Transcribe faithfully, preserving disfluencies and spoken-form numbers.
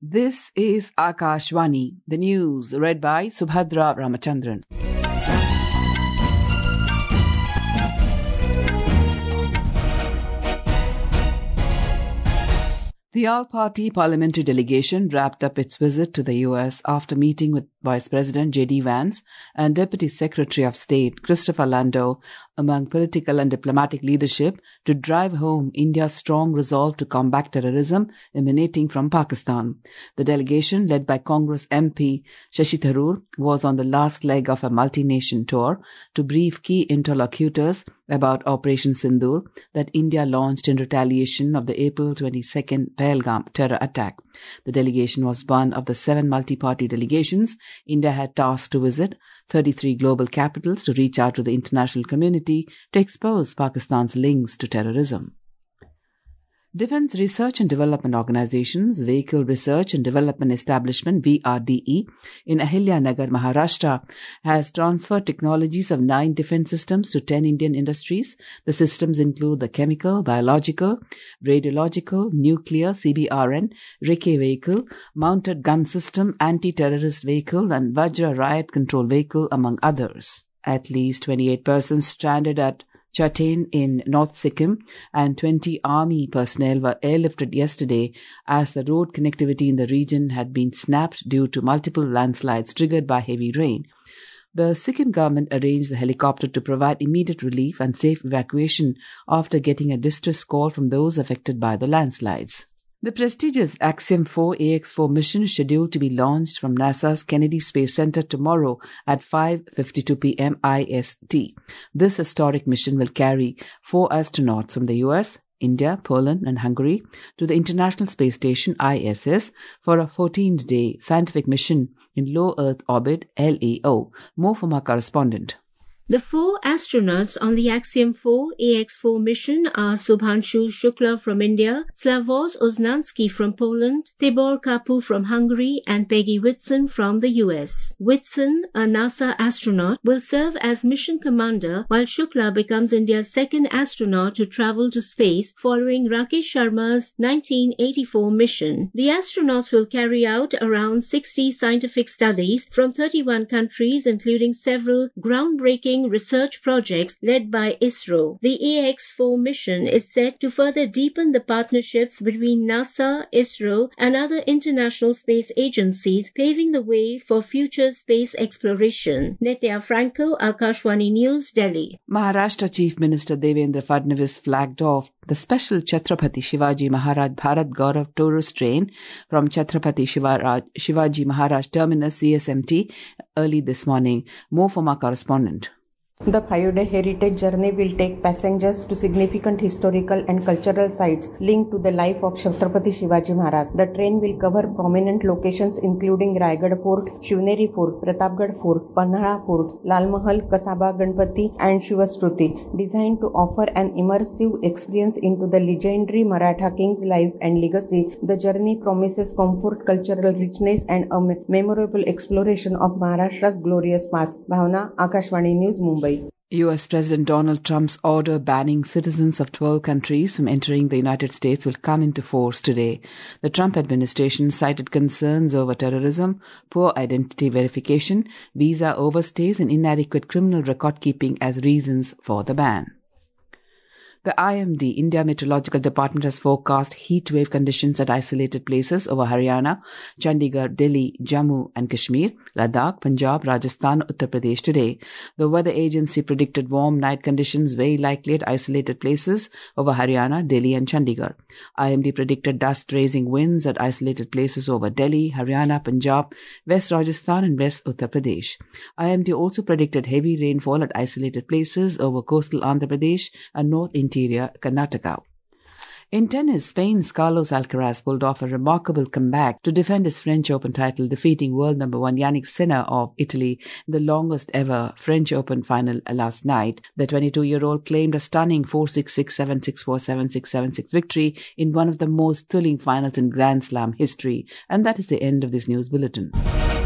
This is Akashvani, the news read by Subhadra Ramachandran. The All-Party Parliamentary Delegation wrapped up its visit to the U S after meeting with Vice President J D Vance and Deputy Secretary of State Christopher Landau among political and diplomatic leadership to drive home India's strong resolve to combat terrorism emanating from Pakistan. The delegation, led by Congress M P Shashi Tharoor, was on the last leg of a multi-nation tour to brief key interlocutors about Operation Sindoor that India launched in retaliation of the April twenty-second Pahalgam terror attack. The delegation was one of the seven multi-party delegations India had tasked to visit thirty-three global capitals to reach out to the international community to expose Pakistan's links to terrorism. Defence Research and Development Organization's Vehicle Research and Development Establishment V R D E in Ahilyanagar, Maharashtra has transferred technologies of nine defence systems to ten Indian industries. The systems include the chemical, biological, radiological, nuclear, C B R N, R I K vehicle, mounted gun system, anti-terrorist vehicle and Vajra riot control vehicle, among others. At least twenty-eight persons stranded at Chatain in North Sikkim and twenty army personnel were airlifted yesterday as the road connectivity in the region had been snapped due to multiple landslides triggered by heavy rain. The Sikkim government arranged the helicopter to provide immediate relief and safe evacuation after getting a distress call from those affected by the landslides. The prestigious Axiom four A X four mission is scheduled to be launched from NASA's Kennedy Space Center tomorrow at five fifty-two p.m. I S T. This historic mission will carry four astronauts from the U S, India, Poland and Hungary to the International Space Station I S S for a fourteen-day scientific mission in low Earth orbit L E O. More from our correspondent. The four astronauts on the Axiom four A X four mission are Subhanshu Shukla from India, Slavoj Uznansky from Poland, Tibor Kapu from Hungary, and Peggy Whitson from the U S. Whitson, a NASA astronaut, will serve as mission commander, while Shukla becomes India's second astronaut to travel to space following Rakesh Sharma's nineteen eighty-four mission. The astronauts will carry out around sixty scientific studies from thirty-one countries, including several groundbreaking research projects led by ISRO. The A X four mission is set to further deepen the partnerships between NASA, ISRO, and other international space agencies, paving the way for future space exploration. Nitya Franco, Akashvani News, Delhi. Maharashtra Chief Minister Devendra Fadnavis flagged off the special Chhatrapati Shivaji Maharaj Bharat Gaurav tourist train from Chhatrapati Shivaraj, Shivaji Maharaj Terminus C S M T early this morning. More from our correspondent. The five-day heritage journey will take passengers to significant historical and cultural sites linked to the life of Chhatrapati Shivaji Maharaj. The train will cover prominent locations including Raigad Fort, Shivneri Fort, Pratapgarh Fort, Panhala Fort, Lal Mahal, Kasaba Ganpati and Shivashruti, designed to offer an immersive experience into the legendary Maratha king's life and legacy. The journey promises comfort, cultural richness and a memorable exploration of Maharashtra's glorious past. Bhavna, Akashvani News, Mumbai. U S President Donald Trump's order banning citizens of twelve countries from entering the United States will come into force today. The Trump administration cited concerns over terrorism, poor identity verification, visa overstays, and inadequate criminal record keeping as reasons for the ban. The I M D, India Meteorological Department, has forecast heat wave conditions at isolated places over Haryana, Chandigarh, Delhi, Jammu and Kashmir, Ladakh, Punjab, Rajasthan, Uttar Pradesh today. The weather agency predicted warm night conditions very likely at isolated places over Haryana, Delhi and Chandigarh. I M D predicted dust-raising winds at isolated places over Delhi, Haryana, Punjab, West Rajasthan and West Uttar Pradesh. I M D also predicted heavy rainfall at isolated places over coastal Andhra Pradesh and North Interior Karnataka. In tennis, Spain's Carlos Alcaraz pulled off a remarkable comeback to defend his French Open title, defeating world number one Yannick Sinner of Italy in the longest ever French Open final last night. The twenty-two-year-old claimed a stunning four six, six seven, six four, seven six, seven six victory in one of the most thrilling finals in Grand Slam history. And that is the end of this news bulletin.